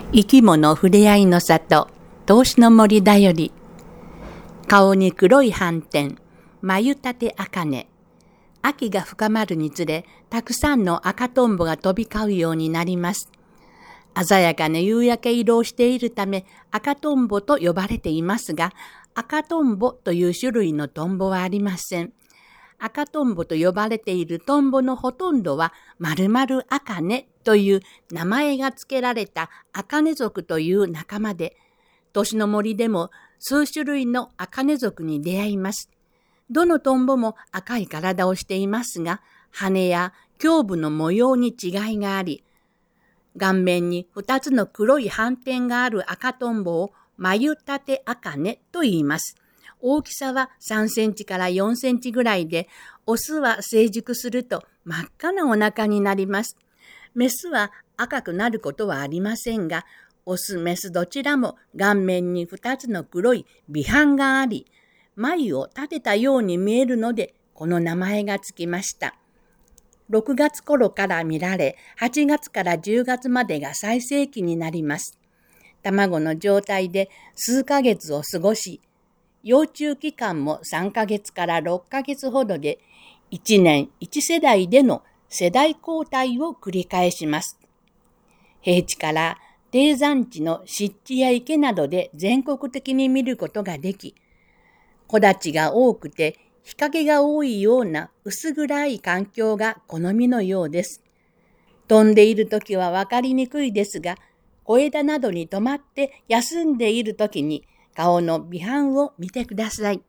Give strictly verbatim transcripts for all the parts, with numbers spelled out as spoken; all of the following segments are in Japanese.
生き物ふれあいの里、投資の森だより。顔に黒い斑点、眉立て茜。秋が深まるにつれ、たくさんの赤とんぼが飛び交うようになります。鮮やかな夕焼け色をしているため、赤とんぼと呼ばれていますが、赤とんぼという種類のトンボはありません。赤とんぼと呼ばれているトンボのほとんどは、〇〇茜という名前が付けられた茜族という仲間で、年の森でも数種類の茜族に出会います。どのトンボも赤い体をしていますが、羽や胸部の模様に違いがあり、顔面に二つの黒い斑点がある赤とんぼを眉立て茜と言います。大きさはさんセンチからよんセンチぐらいで、オスは成熟すると真っ赤なお腹になります。メスは赤くなることはありませんが、オス、メスどちらも顔面に二つの黒い尾斑があり、眉を立てたように見えるので、この名前がつきました。ろくがつ頃から見られ、はちがつからじゅうがつまでが最盛期になります。卵の状態で数ヶ月を過ごし、幼虫期間もさんかげつからろっかげつほどで、いちねんいち世代での世代交代を繰り返します。平地から低山地の湿地や池などで全国的に見ることができ、木立が多くて日陰が多いような薄暗い環境が好みのようです。飛んでいるときはわかりにくいですが、小枝などに止まって休んでいるときに顔の尾斑を見てください。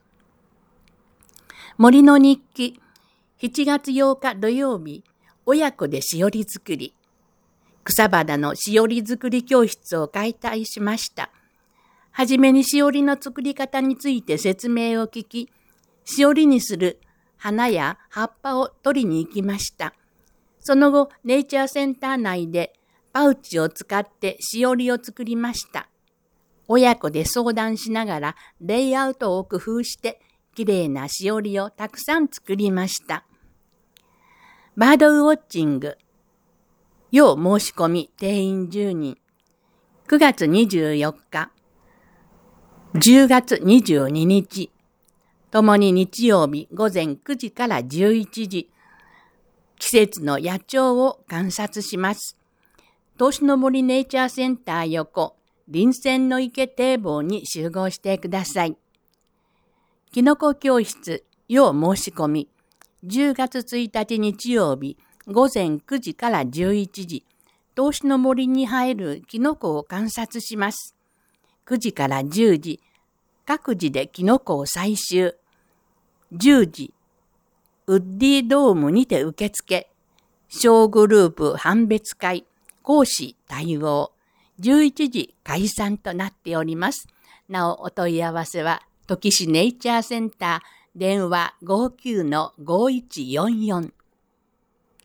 森の日記、しちがつようか土曜日、親子でしおり作り。草花のしおり作り教室を開催しました。はじめにしおりの作り方について説明を聞き、しおりにする花や葉っぱを取りに行きました。その後、ネイチャーセンター内でパウチを使ってしおりを作りました。親子で相談しながらレイアウトを工夫してきれいなしおりをたくさん作りました。バードウォッチング。要申し込み定員じゅうにん。くがつにじゅうよっか、じゅうがつにじゅうににち、ともに日曜日午前くじからじゅういちじ、季節の野鳥を観察します。投資の森ネイチャーセンター横、林泉の池堤防に集合してください。きのこ教室、要申し込み、じゅうがつついたち日曜日、午前くじからじゅういちじ、投資の森に生えるキノコを観察します。くじからじゅうじ、各自でキノコを採集。じゅうじ、ウッディドームにて受付。小グループ判別会、講師対応。じゅういちじ解散となっております。なおお問い合わせは、土岐市ネイチャーセンター、電話 ごきゅうのごいちよんよん。